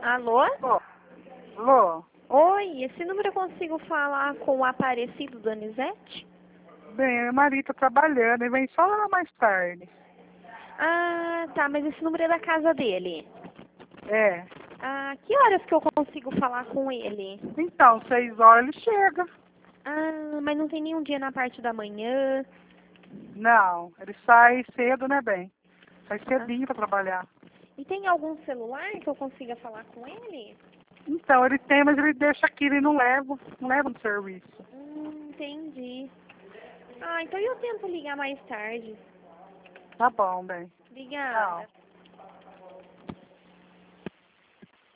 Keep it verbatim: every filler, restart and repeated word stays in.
Alô? Alô? Alô? Oi, esse número eu consigo falar com o Aparecido Donizete? Bem, meu marido tá trabalhando, ele vem só lá mais tarde. Ah, tá, mas esse número é da casa dele. É. Ah, que horas que eu consigo falar com ele? Então, seis horas ele chega. Ah, mas não tem nenhum dia na parte da manhã. Não, ele sai cedo, né, bem? Sai Ah, cedinho pra trabalhar. e tem algum celular que eu consiga falar com ele? Então, ele tem, mas ele deixa aqui, ele não leva, não leva no serviço. Hum, entendi. Ah, então eu tento ligar mais tarde. Tá bom, bem. Obrigada. Tchau.